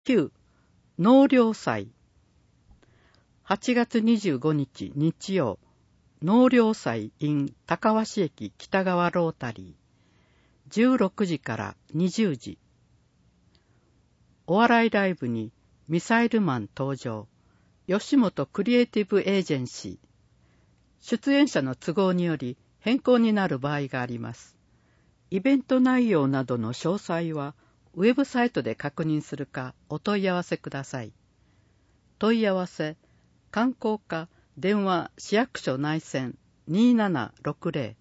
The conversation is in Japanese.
9. 納涼祭。8月25日日曜、納涼祭 in 高鷲駅北側ロータリー、16時から20時。お笑いライブにミサイルマン登場、吉本クリエイティブエージェンシー。出演者の都合により変更になる場合があります。イベント内容などの詳細はウェブサイトで確認するかお問い合わせください。問い合わせ、観光課電話市役所内線 2760